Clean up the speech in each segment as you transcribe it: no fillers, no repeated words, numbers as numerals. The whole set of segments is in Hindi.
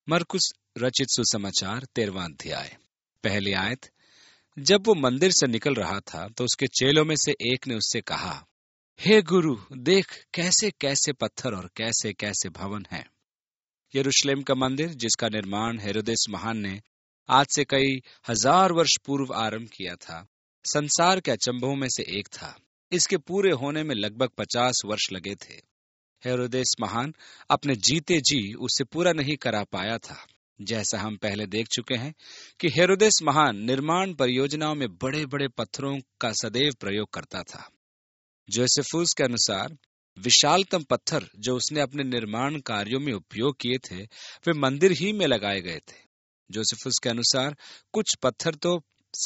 मरकुस रचित सुसमाचार 13वां अध्याय। पहली आयत। जब वो मंदिर से निकल रहा था तो उसके चेलों में से एक ने उससे कहा, हे गुरु, देख कैसे कैसे पत्थर और कैसे कैसे भवन हैं। यरूशलेम का मंदिर, जिसका निर्माण हेरोदेस महान ने आज से कई हजार वर्ष पूर्व आरंभ किया था, संसार के अचंभों में से एक था। इसके पूरे होने में लगभग 50 वर्ष लगे थे। हेरोदेस महान अपने जीते जी उसे पूरा नहीं करा पाया था। जैसा हम पहले देख चुके हैं कि हेरोदेस महान निर्माण परियोजनाओं में बड़े बड़े पत्थरों का सदैव प्रयोग करता था। जोसेफुस के अनुसार विशालतम पत्थर जो उसने अपने निर्माण कार्यों में उपयोग किए थे वे मंदिर ही में लगाए गए थे। जोसेफुस के अनुसार कुछ पत्थर तो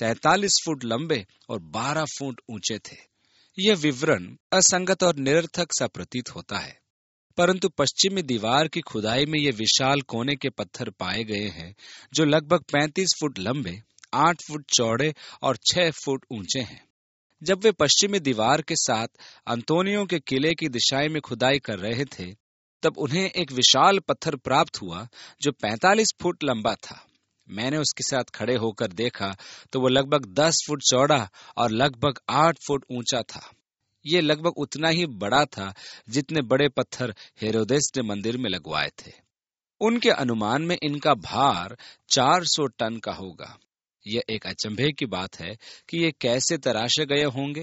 47 फुट लंबे और 12 फुट ऊंचे थे। यह विवरण असंगत और निरर्थक सा प्रतीत होता है, परंतु पश्चिमी दीवार की खुदाई में ये विशाल कोने के पत्थर पाए गए हैं जो लगभग 35 फुट लंबे, 8 फुट चौड़े और 6 फुट ऊंचे हैं। जब वे पश्चिमी दीवार के साथ अंतोनियो के किले की दिशाएं में खुदाई कर रहे थे, तब उन्हें एक विशाल पत्थर प्राप्त हुआ जो 45 फुट लंबा था। मैंने उसके साथ खड़े होकर देखा तो वो लगभग 10 फुट चौड़ा और लगभग 8 फुट ऊंचा था। ये लगभग उतना ही बड़ा था जितने बड़े पत्थर हेरोदेस ने मंदिर में लगवाए थे। उनके अनुमान में इनका भार 400 टन का होगा। यह एक अचंभे की बात है कि ये कैसे तराशे गए होंगे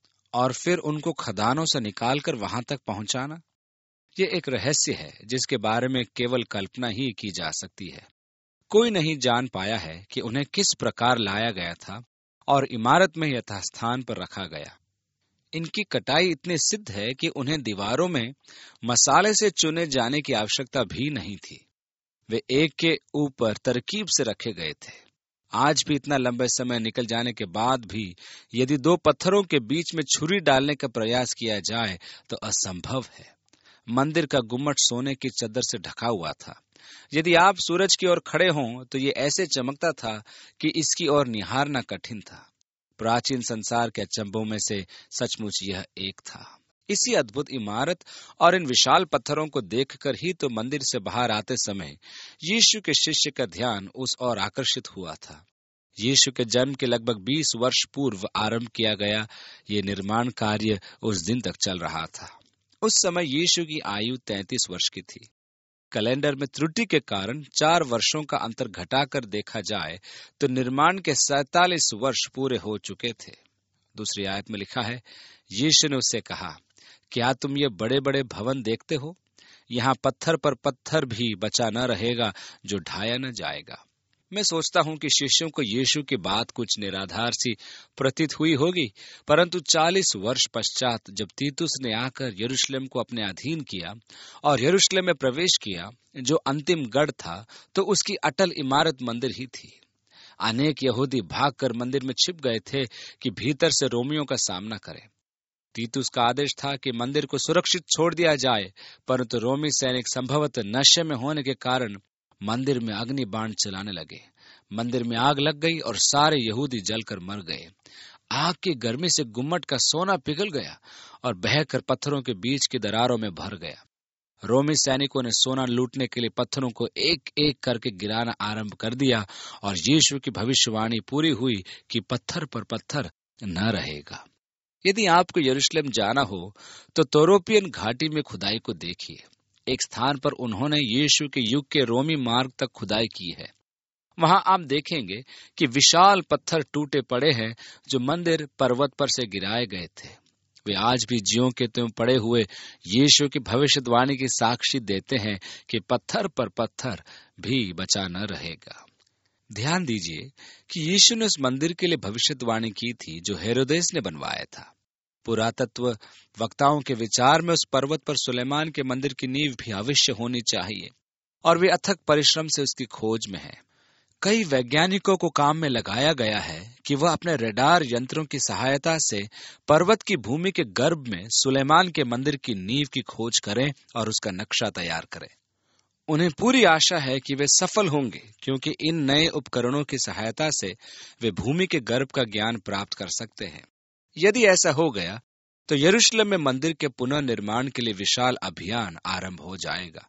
और फिर उनको खदानों से निकालकर वहां तक पहुंचाना। यह एक रहस्य है जिसके बारे में केवल कल्पना ही की जा सकती है। कोई नहीं जान पाया है कि उन्हें किस प्रकार लाया गया था और इमारत में यथास्थान पर रखा गया। इनकी कटाई इतनी सिद्ध है कि उन्हें दीवारों में मसाले से चुने जाने की आवश्यकता भी नहीं थी। वे एक के ऊपर तरकीब से रखे गए थे। आज भी इतना लंबे समय निकल जाने के बाद भी यदि दो पत्थरों के बीच में छुरी डालने का प्रयास किया जाए तो असंभव है। मंदिर का गुम्मट सोने की चद्दर से ढका हुआ था। यदि आप सूरज की ओर खड़े हों तो ये ऐसे चमकता था कि इसकी ओर निहारना कठिन था। प्राचीन संसार के अचंभों में से सचमुच यह एक था। इसी अद्भुत इमारत और इन विशाल पत्थरों को देखकर ही तो मंदिर से बाहर आते समय यीशु के शिष्य का ध्यान उस ओर आकर्षित हुआ था। यीशु के जन्म के लगभग 20 वर्ष पूर्व आरंभ किया गया ये निर्माण कार्य उस दिन तक चल रहा था। उस समय यीशु की आयु 33 वर्ष की थी। कैलेंडर में त्रुटि के कारण 4 वर्षों का अंतर घटाकर देखा जाए तो निर्माण के 47 वर्ष पूरे हो चुके थे। दूसरी आयत में लिखा है, यीशु ने उससे कहा, क्या तुम ये बड़े बड़े भवन देखते हो? यहाँ पत्थर पर पत्थर भी बचा न रहेगा जो ढाया न जाएगा। मैं सोचता हूँ कि शिष्यों को यीशु की बात कुछ निराधार सी प्रतीत हुई होगी, परंतु 40 वर्ष पश्चात जब तीतुस ने आकर यरूशलेम को अपने अधीन किया और यरूशलेम में प्रवेश किया जो अंतिम गढ़ था, तो उसकी अटल इमारत मंदिर ही थी। अनेक यहूदी भागकर मंदिर में छिप गए थे कि भीतर से रोमियों का सामना करें। तीतुस का आदेश था कि मंदिर को सुरक्षित छोड़ दिया जाए, परंतु रोमी सैनिक संभवतः नशे में होने के कारण मंदिर में अग्नि बाण चलाने लगे। मंदिर में आग लग गई और सारे यहूदी जलकर मर गए। आग की गर्मी से गुम्मट का सोना पिघल गया और बहकर पत्थरों के बीच की दरारों में भर गया। रोमी सैनिकों ने सोना लूटने के लिए पत्थरों को एक एक करके गिराना आरंभ कर दिया और यीशु की भविष्यवाणी पूरी हुई कि पत्थर पर पत्थर न रहेगा। यदि आपको यरूशलेम जाना हो तो तोरोपियन घाटी में खुदाई को देखिए। एक स्थान पर उन्होंने यीशु के युग के रोमी मार्ग तक खुदाई की है। वहां आप देखेंगे कि विशाल पत्थर टूटे पड़े हैं जो मंदिर पर्वत पर से गिराए गए थे। वे आज भी ज्यों के त्यों पड़े हुए यीशु की भविष्यवाणी की साक्षी देते हैं कि पत्थर पर पत्थर भी बचा न रहेगा। ध्यान दीजिए कि यीशु ने उस मंदिर के लिए भविष्यवाणी की थी जो हेरोदेस ने बनवाया था। पुरातत्व वक्ताओं के विचार में उस पर्वत पर सुलेमान के मंदिर की नींव भी अवश्य होनी चाहिए और वे अथक परिश्रम से उसकी खोज में है। कई वैज्ञानिकों को काम में लगाया गया है कि वह अपने रडार यंत्रों की सहायता से पर्वत की भूमि के गर्भ में सुलेमान के मंदिर की नींव की खोज करें और उसका नक्शा तैयार करें। उन्हें पूरी आशा है कि वे सफल होंगे, क्योंकि इन नए उपकरणों की सहायता से वे भूमि के गर्भ का ज्ञान प्राप्त कर सकते हैं। यदि ऐसा हो गया तो यरूशलेम में मंदिर के पुनर्निर्माण के लिए विशाल अभियान आरंभ हो जाएगा।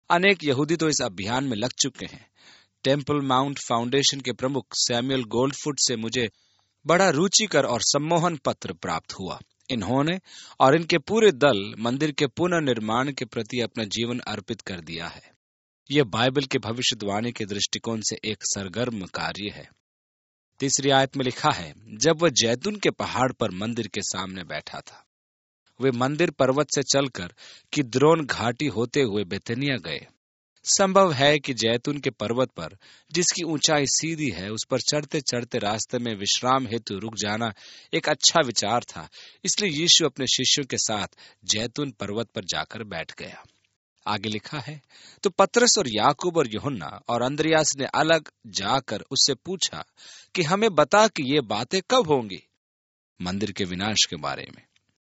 अनेक यहूदी तो इस अभियान में लग चुके हैं। टेम्पल माउंट फाउंडेशन के प्रमुख सैमुअल गोल्डफुट से मुझे बड़ा रुचिकर और सम्मोहन पत्र प्राप्त हुआ। इन्होंने और इनके पूरे दल मंदिर के पुनर्निर्माण के प्रति अपना जीवन अर्पित कर दिया है। यह बाइबल के भविष्यवाणी के दृष्टिकोण से एक सरगर्म कार्य है। 3 आयत में लिखा है, जब वह जैतून के पहाड़ पर मंदिर के सामने बैठा था, वे मंदिर पर्वत से चलकर किद्रोन घाटी होते हुए बेतनिया गए। संभव है कि जैतून के पर्वत पर, जिसकी ऊंचाई सीधी है, उस पर चढ़ते चढ़ते रास्ते में विश्राम हेतु रुक जाना एक अच्छा विचार था। इसलिए यीशु अपने शिष्यों के साथ जैतून पर्वत पर जाकर बैठ गया। आगे लिखा है, तो पतरस और याकूब और यूहन्ना और अंद्रियास ने अलग जाकर उससे पूछा कि हमें बता कि ये बातें कब होंगी, मंदिर के विनाश के बारे में।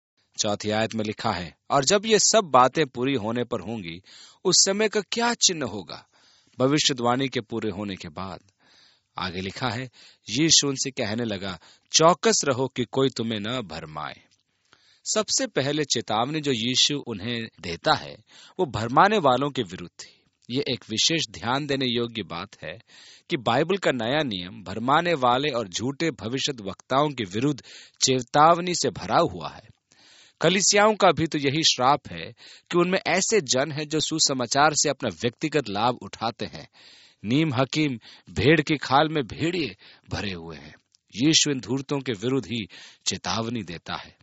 4 आयत में लिखा है, और जब ये सब बातें पूरी होने पर होंगी, उस समय का क्या चिन्ह होगा, भविष्यवाणी के पूरे होने के बाद। आगे लिखा है, यीशु उनसे कहने लगा, चौकस रहो कि कोई तुम्हें न भरमाए। सबसे पहले चेतावनी जो यीशु उन्हें देता है वो भरमाने वालों के विरुद्ध थी। ये एक विशेष ध्यान देने योग्य बात है कि बाइबल का नया नियम भरमाने वाले और झूठे भविष्यद्वक्ताओं के विरुद्ध चेतावनी से भरा हुआ है। कलीसियाओं का भी तो यही श्राप है कि उनमें ऐसे जन हैं जो सुसमाचार से अपना व्यक्तिगत लाभ उठाते हैं। नीम हकीम भेड़ की खाल में भेड़िए भरे हुए हैं। यीशु इन धूर्तों के विरुद्ध ही चेतावनी देता है।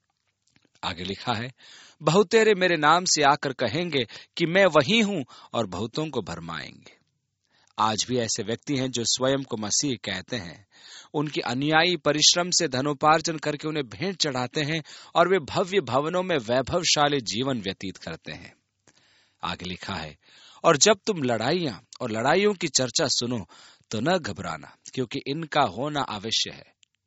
आगे लिखा है, बहुतेरे मेरे नाम से आकर कहेंगे कि मैं वही हूं और बहुतों को भरमाएंगे। आज भी ऐसे व्यक्ति हैं जो स्वयं को मसीह कहते हैं। उनके अनुयायी परिश्रम से धनोपार्जन करके उन्हें भेंट चढ़ाते हैं और वे भव्य भवनों में वैभवशाली जीवन व्यतीत करते हैं। आगे लिखा है, और जब तुम लड़ाइयां और लड़ाइयों की चर्चा सुनो तो न घबराना, क्योंकि इनका होना अवश्य है,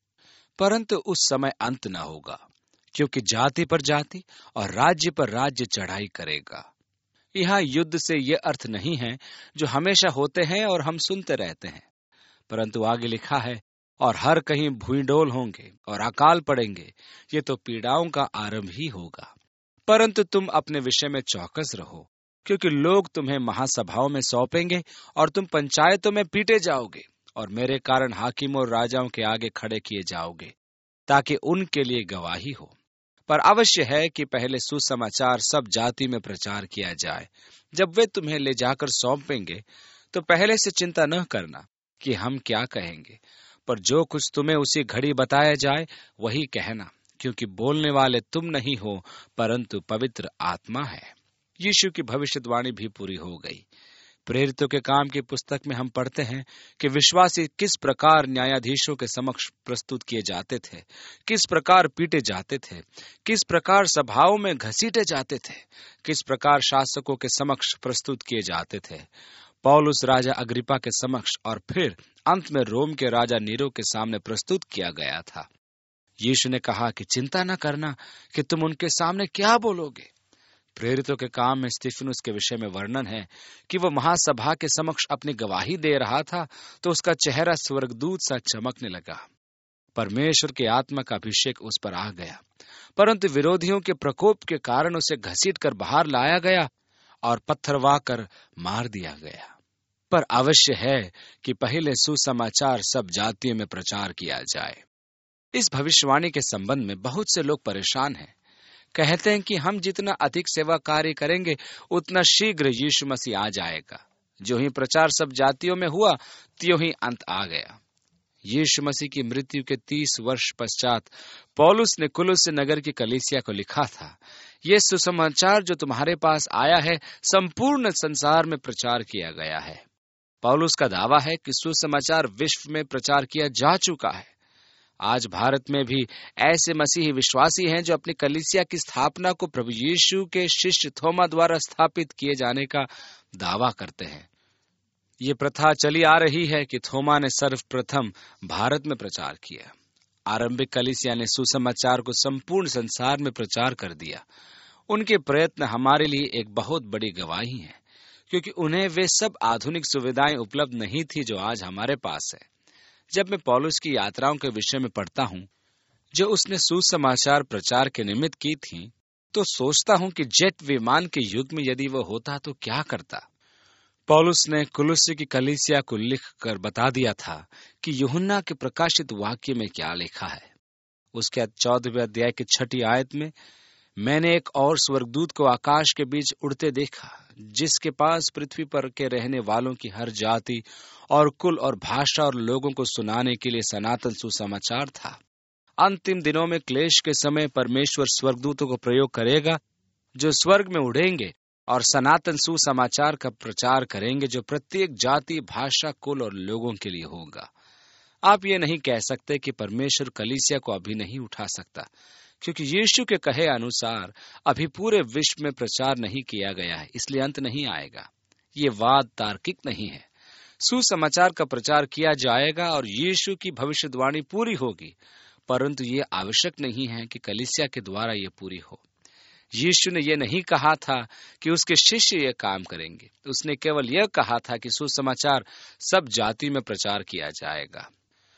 परंतु उस समय अंत न होगा, क्योंकि जाति पर जाति और राज्य पर राज्य चढ़ाई करेगा। यहाँ युद्ध से यह अर्थ नहीं है जो हमेशा होते हैं और हम सुनते रहते हैं, परंतु आगे लिखा है, और हर कहीं भूइंडोल होंगे और अकाल पड़ेंगे। ये तो पीड़ाओं का आरंभ ही होगा। परंतु तुम अपने विषय में चौकस रहो, क्योंकि लोग तुम्हें महासभाओं में सौंपेंगे और तुम पंचायतों में पीटे जाओगे और मेरे कारण हाकिमों और राजाओं के आगे खड़े किए जाओगे, ताकि उनके लिए गवाही हो। पर अवश्य है कि पहले सुसमाचार सब जाति में प्रचार किया जाए। जब वे तुम्हें ले जाकर सौंपेंगे तो पहले से चिंता न करना कि हम क्या कहेंगे, पर जो कुछ तुम्हें उसी घड़ी बताया जाए वही कहना, क्योंकि बोलने वाले तुम नहीं हो परंतु पवित्र आत्मा है। यीशु की भविष्यवाणी भी पूरी हो गई। प्रेरितों के काम की पुस्तक में हम पढ़ते हैं कि विश्वासी किस प्रकार न्यायाधीशों के समक्ष प्रस्तुत किए जाते थे, किस प्रकार पीटे जाते थे, किस प्रकार सभाओं में घसीटे जाते थे, किस प्रकार शासकों के समक्ष प्रस्तुत किए जाते थे, पौलुस राजा अग्रिपा के समक्ष और फिर अंत में रोम के राजा नीरो के सामने प्रस्तुत किया गया था। यीशु ने कहा कि चिंता न करना कि तुम उनके सामने क्या बोलोगे। प्रेरितों के काम में स्तिफनुस के विषय में वर्णन है कि वह महासभा के समक्ष अपनी गवाही दे रहा था तो उसका चेहरा स्वर्गदूत सा चमकने लगा। परमेश्वर की आत्मा का अभिषेक उस पर आ गया, परंतु विरोधियों के प्रकोप के कारण उसे घसीट कर बाहर लाया गया और पत्थरवा कर मार दिया गया। पर अवश्य है कि पहले सुसमाचार सब जातियों में प्रचार किया जाए। इस भविष्यवाणी के संबंध में बहुत से लोग परेशान हैं। कहते हैं कि हम जितना अधिक सेवा कार्य करेंगे उतना शीघ्र यीशु मसीह आ जाएगा। जो ही प्रचार सब जातियों में हुआ त्यों ही अंत आ गया। यीशु मसीह की मृत्यु के 30 वर्ष पश्चात पौलुस ने कुलुस्से नगर की कलीसिया को लिखा था, ये सुसमाचार जो तुम्हारे पास आया है संपूर्ण संसार में प्रचार किया गया है। पौलुस का दावा है कि सुसमाचार विश्व में प्रचार किया जा चुका है। आज भारत में भी ऐसे मसीही विश्वासी हैं जो अपनी कलीसिया की स्थापना को प्रभु यीशु के शिष्य थोमा द्वारा स्थापित किए जाने का दावा करते हैं। ये प्रथा चली आ रही है कि थोमा ने सर्वप्रथम भारत में प्रचार किया। आरंभिक कलीसिया ने सुसमाचार को संपूर्ण संसार में प्रचार कर दिया। उनके प्रयत्न हमारे लिए एक बहुत बड़ी गवाही है, क्योंकि उन्हें वे सब आधुनिक सुविधाएं उपलब्ध नहीं थी जो आज हमारे पास है। जब मैं पौलुस की यात्राओं के विषय में पढ़ता हूं जो उसने सुसमाचार प्रचार के निमित्त की थी, तो सोचता हूं कि जेट विमान के युग में यदि वह होता तो क्या करता। पौलुस ने कुलुस्सी की कलीसिया को लिखकर बता दिया था कि यूहन्ना के प्रकाशित वाक्य में क्या लिखा है। उसके 14वें अध्याय की 6ठी आयत में, मैंने एक और स्वर्गदूत को आकाश के बीच उड़ते देखा, जिसके पास पृथ्वी पर के रहने वालों की हर जाति और कुल और भाषा और लोगों को सुनाने के लिए सनातन सुसमाचार था। अंतिम दिनों में क्लेश के समय परमेश्वर स्वर्गदूतों को प्रयोग करेगा, जो स्वर्ग में उड़ेंगे और सनातन सुसमाचार का प्रचार करेंगे, जो प्रत्येक जाति, भाषा, कुल और लोगों के लिए होगा। आप ये नहीं कह सकते कि परमेश्वर कलीसिया को अभी नहीं उठा सकता, क्योंकि यीशु के कहे अनुसार अभी पूरे विश्व में प्रचार नहीं किया गया है, इसलिए अंत नहीं आएगा। ये वाद तार्किक नहीं है। सुसमाचार का प्रचार किया जाएगा और यीशु की भविष्यवाणी पूरी होगी, परंतु ये आवश्यक नहीं है कि कलीसिया के द्वारा ये पूरी हो। यीशु ने यह नहीं कहा था कि उसके शिष्य यह काम करेंगे। उसने केवल यह कहा था कि सुसमाचार सब जाति में प्रचार किया जाएगा।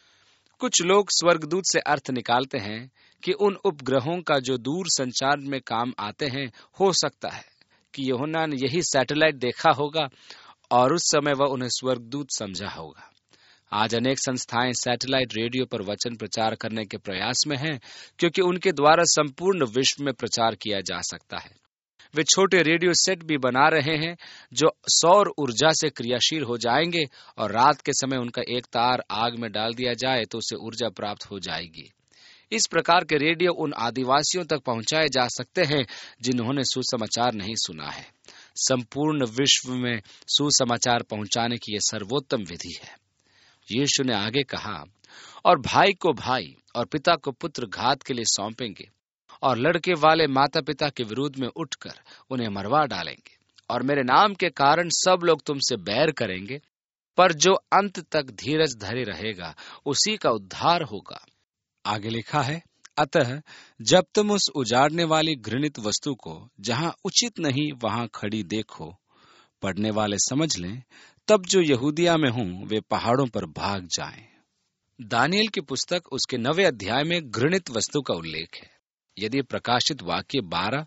कुछ लोग स्वर्गदूत से अर्थ निकालते हैं कि उन उपग्रहों का जो दूर संचार में काम आते हैं, हो सकता है कि यूहन्ना ने यही सैटेलाइट देखा होगा और उस समय वह उन्हें स्वर्गदूत समझा होगा। आज अनेक संस्थाएं सैटेलाइट रेडियो पर वचन प्रचार करने के प्रयास में हैं, क्योंकि उनके द्वारा संपूर्ण विश्व में प्रचार किया जा सकता है। वे छोटे रेडियो सेट भी बना रहे हैं जो सौर ऊर्जा से क्रियाशील हो जाएंगे और रात के समय उनका एक तार आग में डाल दिया जाए तो उसे ऊर्जा प्राप्त हो जाएगी। इस प्रकार के रेडियो उन आदिवासियों तक पहुंचाए जा सकते हैं जिन्होंने सुसमाचार नहीं सुना है। संपूर्ण विश्व में सुसमाचार पहुंचाने की यह सर्वोत्तम विधि है। यीशु ने आगे कहा, और भाई को भाई और पिता को पुत्र घात के लिए सौंपेंगे, और लड़के वाले माता पिता के विरुद्ध में उठकर उन्हें मरवा डालेंगे, और मेरे नाम के कारण सब लोग तुमसे बैर करेंगे, पर जो अंत तक धीरज धरे रहेगा उसी का उद्धार होगा। आगे लिखा है, अतः जब तुम उस उजाड़ने वाली घृणित वस्तु को जहां उचित नहीं वहां खड़ी देखो, पढ़ने वाले समझ लें, तब जो यहूदिया में हों वे पहाड़ों पर भाग जाएं। दानियेल की पुस्तक उसके 9वें अध्याय में घृणित वस्तु का उल्लेख है। यदि प्रकाशित वाक्य 12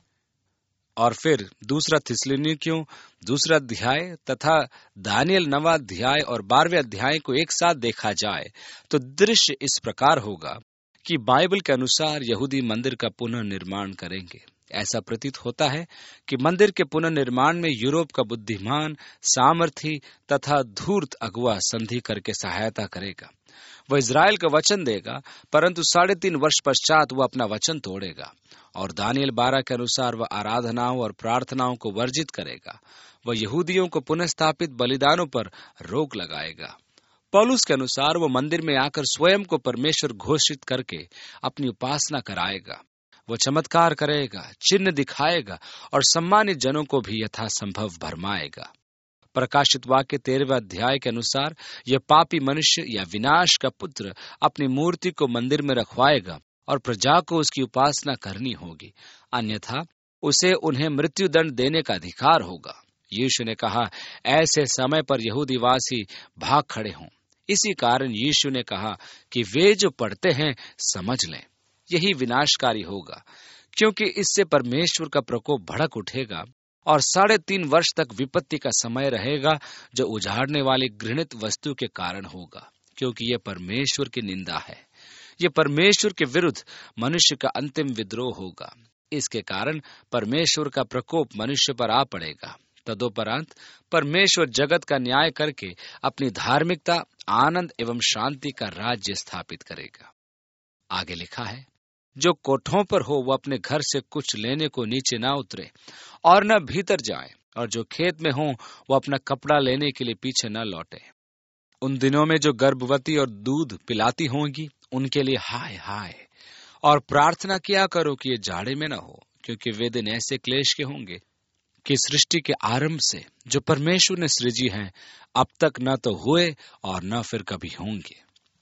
और फिर दूसरा थिस्सलुनीकियों 2 अध्याय तथा दानियेल 9वां अध्याय और 12वें अध्याय को एक साथ देखा जाए तो दृश्य इस प्रकार होगा कि बाइबल के अनुसार यहूदी मंदिर का पुनर्निर्माण करेंगे। ऐसा प्रतीत होता है कि मंदिर के पुनर्निर्माण में यूरोप का बुद्धिमान, सामर्थी तथा धूर्त अगुआ संधि करके सहायता करेगा। वह इजराइल का वचन देगा, परंतु 3.5 वर्ष पश्चात वह अपना वचन तोड़ेगा। और दानियेल 12 के अनुसार वह आराधनाओं और प्रार्थनाओं को वर्जित करेगा। वह यहूदियों को पुनः बलिदानों पर रोक लगाएगा। पौलुस के अनुसार वह मंदिर में आकर स्वयं को परमेश्वर घोषित करके अपनी उपासना कराएगा। वह चमत्कार करेगा, चिन्ह दिखाएगा और सम्मानित जनों को भी यथासंभव भरमाएगा। प्रकाशित वाक्य 13वें अध्याय के अनुसार यह पापी मनुष्य या विनाश का पुत्र अपनी मूर्ति को मंदिर में रखवाएगा और प्रजा को उसकी उपासना करनी होगी, अन्यथा उसे उन्हें मृत्युदंड देने का अधिकार होगा। यीशु ने कहा, ऐसे समय पर यहूदीवासी भाग खड़े हों। इसी कारण यीशु ने कहा कि वे जो पढ़ते हैं समझ लें। यही विनाशकारी होगा, क्योंकि इससे परमेश्वर का प्रकोप भड़क उठेगा और 3.5 वर्ष तक विपत्ति का समय रहेगा, जो उजाड़ने वाली घृणित वस्तु के कारण होगा, क्योंकि यह परमेश्वर की निंदा है। यह परमेश्वर के विरुद्ध मनुष्य का अंतिम विद्रोह होगा। इसके कारण परमेश्वर का प्रकोप मनुष्य पर आ पड़ेगा। तदोपरांत परमेश्वर जगत का न्याय करके अपनी धार्मिकता, आनंद एवं शांति का राज्य स्थापित करेगा। आगे लिखा है, जो कोठों पर हो वह अपने घर से कुछ लेने को नीचे ना उतरे और न भीतर जाए, और जो खेत में हो वह अपना कपड़ा लेने के लिए पीछे न लौटे। उन दिनों में जो गर्भवती और दूध पिलाती होंगी उनके लिए हाय हाय, और प्रार्थना किया करो कि ये जाड़े में न हो, क्योंकि वे दिन ऐसे क्लेश के होंगे कि सृष्टि के आरंभ से जो परमेश्वर ने सृजी हैं अब तक न तो हुए और न फिर कभी होंगे।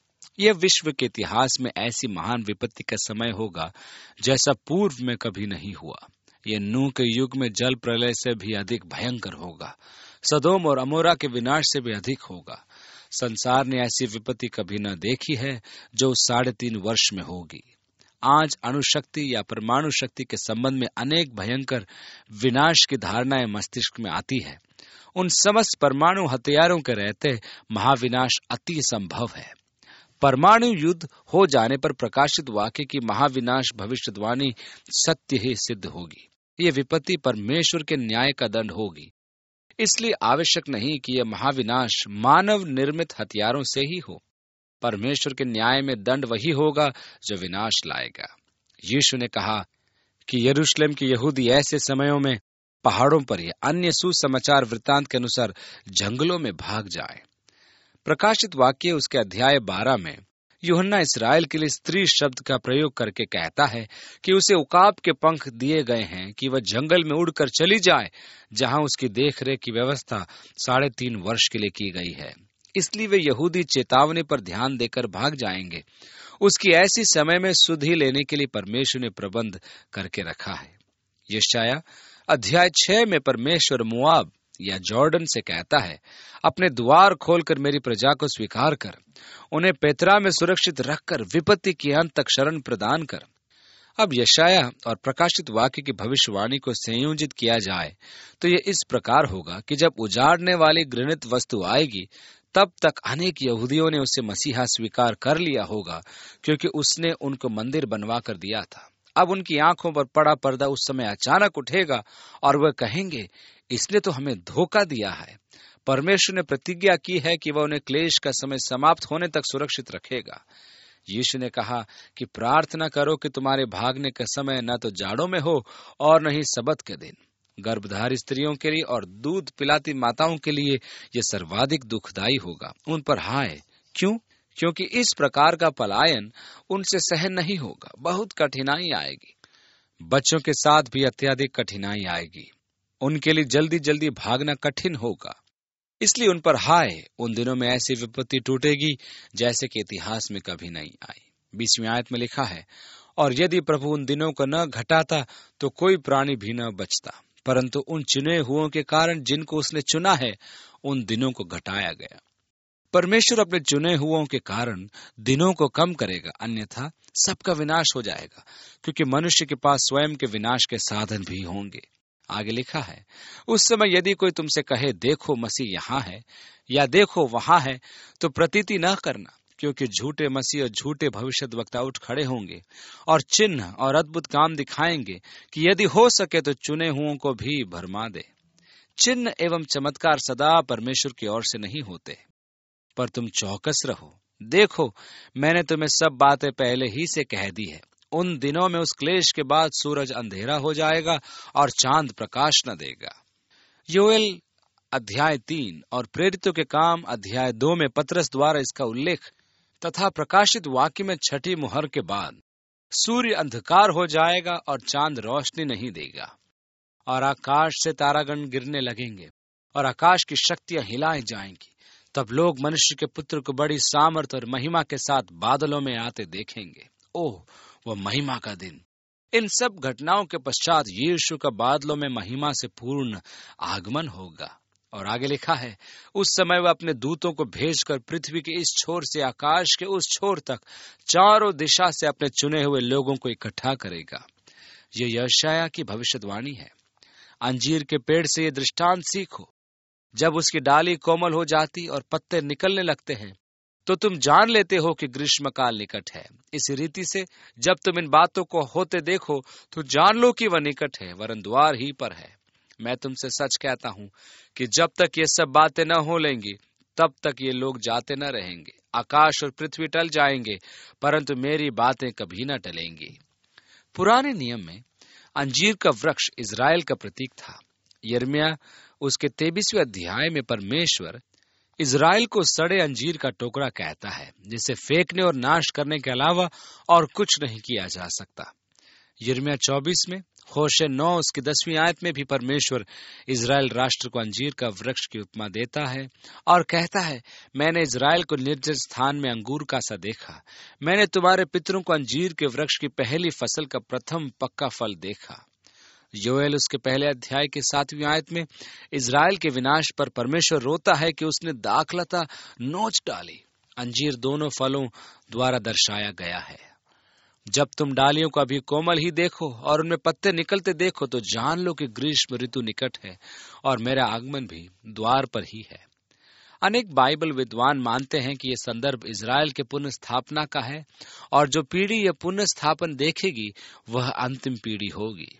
यह विश्व के इतिहास में ऐसी महान विपत्ति का समय होगा जैसा पूर्व में कभी नहीं हुआ। यह नूह के युग में जल प्रलय से भी अधिक भयंकर होगा, सदोम और अमोरा के विनाश से भी अधिक होगा। संसार ने ऐसी विपत्ति कभी न देखी है जो 3.5 वर्ष में होगी। आज अणुशक्ति या परमाणु शक्ति के संबंध में अनेक भयंकर विनाश की धारणाएं मस्तिष्क में आती है, उन समस्त परमाणु हथियारों के रहते महाविनाश अति संभव है। परमाणु युद्ध हो जाने पर प्रकाशित वाक्य की महाविनाश भविष्यवाणी सत्य ही सिद्ध होगी। ये विपत्ति परमेश्वर के न्याय का दंड होगी। इसलिए आवश्यक नहीं कि यह महाविनाश मानव निर्मित हथियारों से ही हो। परमेश्वर के न्याय में दंड वही होगा जो विनाश लाएगा। यीशु ने कहा कि यरूशलेम के यहूदी ऐसे समयों में पहाड़ों पर या अन्य सुसमाचार वृत्तांत के अनुसार जंगलों में भाग जाए। प्रकाशित वाक्य उसके अध्याय 12 में यूहन्ना इसराइल के लिए स्त्री शब्द का प्रयोग करके कहता है कि उसे उकाब के पंख दिए गए हैं कि वह जंगल में उड़कर चली जाए, जहां उसकी देखरेख की व्यवस्था 3.5 वर्ष के लिए की गई है। इसलिए वे यहूदी चेतावनी पर ध्यान देकर भाग जाएंगे। उसकी ऐसी समय में सुधि लेने के लिए परमेश्वर ने प्रबंध करके रखा है। यशायाह अध्याय 6 में परमेश्वर मोआब या जॉर्डन से कहता है, अपने द्वार खोलकर मेरी प्रजा को स्वीकार कर, उन्हें पेत्रा में सुरक्षित रखकर विपत्ति के अंत तक शरण प्रदान कर। अब यशायाह और प्रकाशित वाक्य की भविष्यवाणी को संयोजित किया जाए तो यह इस प्रकार होगा कि जब उजाड़ने वाली घृणित वस्तु आएगी, तब तक अनेक यहूदियों ने उसे मसीहा स्वीकार कर लिया होगा, क्योंकि उसने उनको मंदिर बनवा कर दिया था। अब उनकी आंखों पर पड़ा पर्दा उस समय अचानक उठेगा और वह कहेंगे, इसने तो हमें धोखा दिया है। परमेश्वर ने प्रतिज्ञा की है कि वह उन्हें क्लेश का समय समाप्त होने तक सुरक्षित रखेगा। यीशु ने कहा कि प्रार्थना करो कि तुम्हारे भागने का समय न तो जाड़ों में हो और न ही सबत के दिन। गर्भधारी स्त्रियों के लिए और दूध पिलाती माताओं के लिए यह सर्वाधिक दुखदायी होगा। उन पर हाय! क्यों? क्योंकि इस प्रकार का पलायन उनसे सहन नहीं होगा। बहुत कठिनाई आएगी। बच्चों के साथ भी अत्यधिक कठिनाई आएगी। उनके लिए जल्दी जल्दी भागना कठिन होगा। इसलिए उन पर हाय! उन दिनों में ऐसी विपत्ति टूटेगी जैसे कि इतिहास में कभी नहीं आई। 20वीं आयत में लिखा है, और यदि प्रभु उन दिनों को न घटाता तो कोई प्राणी भी न बचता, परंतु उन चुने हुओं के कारण जिनको उसने चुना है, उन दिनों को घटाया गया। परमेश्वर अपने चुने हुओं के कारण दिनों को कम करेगा, अन्यथा सबका विनाश हो जाएगा, क्योंकि मनुष्य के पास स्वयं के विनाश के साधन भी होंगे। आगे लिखा है, उस समय यदि कोई तुमसे कहे देखो मसीह यहाँ है या देखो वहां है, तो प्रतीति न करना, क्योंकि झूठे मसीह और झूठे भविष्यद्वक्ता उठ खड़े होंगे और चिन्ह और अद्भुत काम दिखाएंगे कि यदि हो सके तो चुने हुओं को भी भरमा दे। चिन्ह एवं चमत्कार सदा परमेश्वर की ओर से नहीं होते, पर तुम चौकस रहो। देखो, मैंने तुम्हें सब बातें पहले ही से कह दी है। उन दिनों में उस क्लेश के बाद सूरज अंधेरा हो जाएगा और चांद प्रकाश न देगा। योएल अध्याय 3 और प्रेरितों के काम अध्याय 2 में पतरस द्वारा इसका उल्लेख तथा प्रकाशित वाक्य में 6ठी मुहर के बाद सूर्य अंधकार हो जाएगा और चांद रोशनी नहीं देगा, और आकाश से तारागण गिरने लगेंगे और आकाश की शक्तियां हिलाई जाएंगी। तब लोग मनुष्य के पुत्र को बड़ी सामर्थ और महिमा के साथ बादलों में आते देखेंगे। ओह, वह महिमा का दिन! इन सब घटनाओं के पश्चात यीशु का बादलों में महिमा से पूर्ण आगमन होगा। और आगे लिखा है, उस समय वह अपने दूतों को भेजकर पृथ्वी के इस छोर से आकाश के उस छोर तक चारों दिशा से अपने चुने हुए लोगों को इकट्ठा करेगा। ये यशायाह की भविष्यवाणी है। अंजीर के पेड़ से ये दृष्टांत सीखो। जब उसकी डाली कोमल हो जाती और पत्ते निकलने लगते हैं, तो तुम जान लेते हो कि ग्रीष्मकाल निकट है। इस रीति से जब तुम इन बातों को होते देखो तो जान लो कि वह निकट है, वरन द्वार ही पर है। मैं तुमसे सच कहता हूं कि जब तक ये सब बातें न हो लेंगी, तब तक ये लोग जाते न रहेंगे। आकाश और पृथ्वी टल जाएंगे, परंतु मेरी बातें कभी न टलेंगी। पुराने नियम में अंजीर का वृक्ष इजराइल का प्रतीक था। यिर्मयाह उसके 23वें अध्याय में परमेश्वर इजराइल को सड़े अंजीर का टुकड़ा कहता है, जिसे फेंकने और नाश करने के अलावा और कुछ नहीं किया जा सकता। यिर्मयाह 24 में, होशे 9 उसकी 10वीं आयत में भी परमेश्वर इजराइल राष्ट्र को अंजीर का वृक्ष की उपमा देता है और कहता है, मैंने इजराइल को निर्जन स्थान में अंगूर का सा देखा। मैंने तुम्हारे पितरों को अंजीर के वृक्ष की पहली फसल का प्रथम पक्का फल देखा। योएल उसके पहले अध्याय के 7वीं आयत में इजराइल के विनाश पर परमेश्वर रोता है कि उसने दाखलता नोच डाली। अंजीर दोनों फलों द्वारा दर्शाया गया है। जब तुम डालियों को अभी कोमल ही देखो और उनमें पत्ते निकलते देखो तो जान लो कि ग्रीष्म ऋतु निकट है और मेरा आगमन भी द्वार पर ही है। अनेक बाइबल विद्वान मानते हैं कि यह संदर्भ इजराइल के पुनः स्थापना का है और जो पीढ़ी यह पुनः स्थापन देखेगी वह अंतिम पीढ़ी होगी।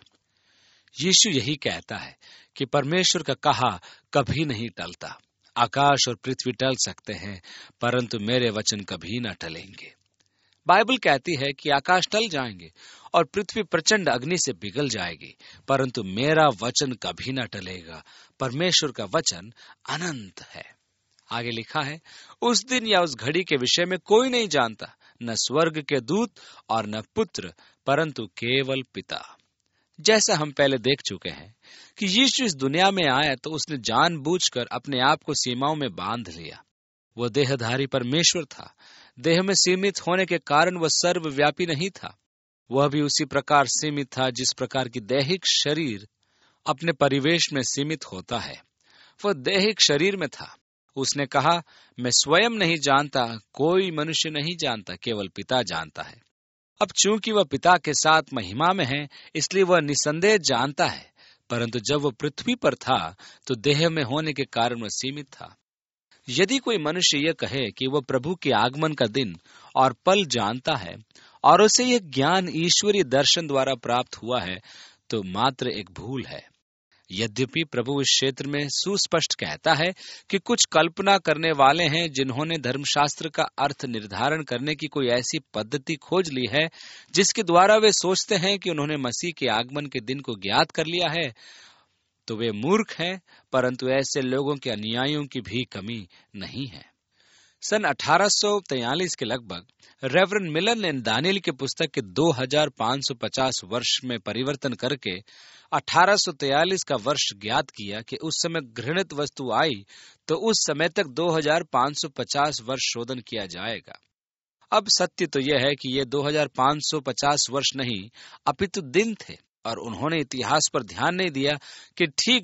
यीशु यही कहता है कि परमेश्वर का कहा कभी नहीं टलता। आकाश और पृथ्वी टल सकते हैं परंतु मेरे वचन कभी न टलेंगे। बाइबल कहती है कि आकाश टल जाएंगे और पृथ्वी प्रचंड अग्नि से पिघल जाएगी परंतु मेरा वचन कभी न टलेगा। परमेश्वर का वचन अनंत है। आगे लिखा है, उस दिन या उस घड़ी के विषय में कोई नहीं जानता, न स्वर्ग के दूत और न पुत्र परंतु केवल पिता। जैसा हम पहले देख चुके हैं कि यीशु इस दुनिया में आया तो उसने जानबूझकर अपने आप को सीमाओं में बांध लिया। वो देहधारी परमेश्वर था। देह में सीमित होने के कारण वह सर्वव्यापी नहीं था। वह भी उसी प्रकार सीमित था जिस प्रकार की दैहिक शरीर अपने परिवेश में सीमित होता है। वह दैहिक शरीर में था। उसने कहा, मैं स्वयं नहीं जानता, कोई मनुष्य नहीं जानता, केवल पिता जानता है। अब चूंकि वह पिता के साथ महिमा में है इसलिए वह निसंदेह जानता है, परंतु जब वह पृथ्वी पर था तो देह में होने के कारण वह सीमित था। यदि कोई मनुष्य यह कहे कि वह प्रभु के आगमन का दिन और पल जानता है और उसे यह ज्ञान ईश्वरीय दर्शन द्वारा प्राप्त हुआ है तो मात्र एक भूल है। यद्यपि प्रभु इस क्षेत्र में सुस्पष्ट कहता है कि कुछ कल्पना करने वाले हैं जिन्होंने धर्मशास्त्र का अर्थ निर्धारण करने की कोई ऐसी पद्धति खोज ली है जिसके द्वारा वे सोचते हैं कि उन्होंने मसीह के आगमन के दिन को ज्ञात कर लिया है, तो वे मूर्ख हैं, परंतु ऐसे लोगों के अनुयायियों की भी कमी नहीं है। सन 1843 के लगभग रेवरेंड मिलर ने दानियल के पुस्तक के 2550 वर्ष में परिवर्तन करके 1843 का वर्ष ज्ञात किया कि उस समय घृणित वस्तु आई तो उस समय तक 2550 वर्ष शोधन किया जाएगा। अब सत्य तो यह है कि ये 2550 वर्ष नहीं अपितु दिन थे और उन्होंने इतिहास पर ध्यान नहीं दिया कि ठीक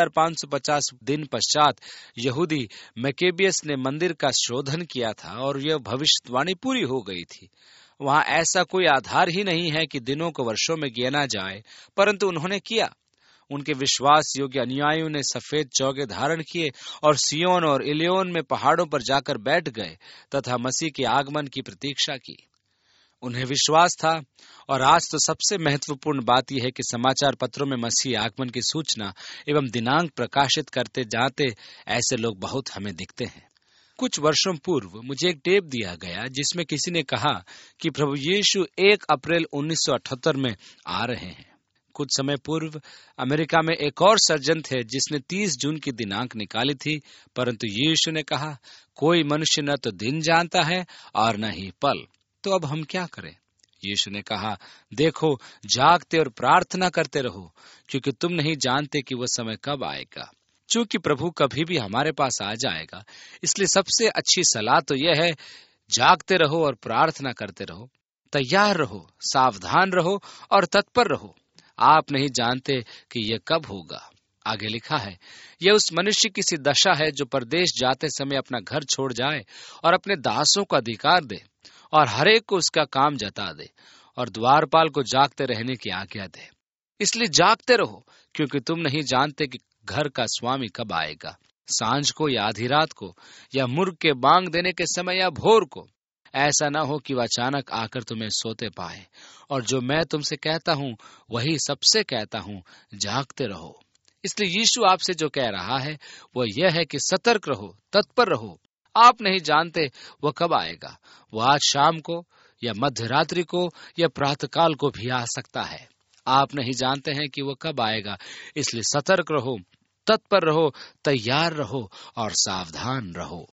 2550 दिन पश्चात यहूदी मैकेबियस ने मंदिर का शोधन किया था और यह भविष्यवाणी पूरी हो गई थी। वहां ऐसा कोई आधार ही नहीं है कि दिनों को वर्षों में गिना जाए, परंतु उन्होंने किया। उनके विश्वास योग्य अनुयायियों ने सफेद चौगे धारण किए और सियोन और इलियोन में पहाड़ों पर जाकर बैठ गए तथा मसीह के आगमन की प्रतीक्षा की। उन्हें विश्वास था। और आज तो सबसे महत्वपूर्ण बात यह है कि समाचार पत्रों में मसीह आगमन की सूचना एवं दिनांक प्रकाशित करते जाते ऐसे लोग बहुत हमें दिखते हैं। कुछ वर्षों पूर्व मुझे एक टेप दिया गया जिसमें किसी ने कहा कि प्रभु यीशु 1 अप्रैल 1978 में आ रहे हैं। कुछ समय पूर्व अमेरिका में एक और सर्जन थे जिसने 30 जून की दिनांक निकाली थी, परंतु यीशु ने कहा, कोई मनुष्य न तो दिन जानता है और न ही पल। तो अब हम क्या करें? यीशु ने कहा, देखो, जागते और प्रार्थना करते रहो, क्योंकि तुम नहीं जानते कि वह समय कब आएगा। चूंकि प्रभु कभी भी हमारे पास आ जाएगा, इसलिए सबसे अच्छी सलाह तो यह है, जागते रहो और प्रार्थना करते रहो, तैयार रहो, सावधान रहो और तत्पर रहो। आप नहीं जानते कि यह कब होगा। आगे लिखा है, यह उस मनुष्य की सी दशा है जो परदेश जाते समय अपना घर छोड़ जाए और अपने दासों को अधिकार दे और हरेक को उसका काम जता दे और द्वारपाल को जागते रहने की आज्ञा दे। इसलिए जागते रहो, क्योंकि तुम नहीं जानते कि घर का स्वामी कब आएगा, सांझ को या आधी रात को या मुर्ग के बांग देने के समय या भोर को। ऐसा न हो कि वह अचानक आकर तुम्हें सोते पाए। और जो मैं तुमसे कहता हूँ वही सबसे कहता हूँ, जागते रहो। इसलिए यीशु आपसे जो कह रहा है वह यह है कि सतर्क रहो, तत्पर रहो। आप नहीं जानते वह कब आएगा। वह आज शाम को या मध्य रात्रि को या प्रातःकाल को भी आ सकता है। आप नहीं जानते हैं कि वह कब आएगा, इसलिए सतर्क रहो, तत्पर रहो, तैयार रहो और सावधान रहो।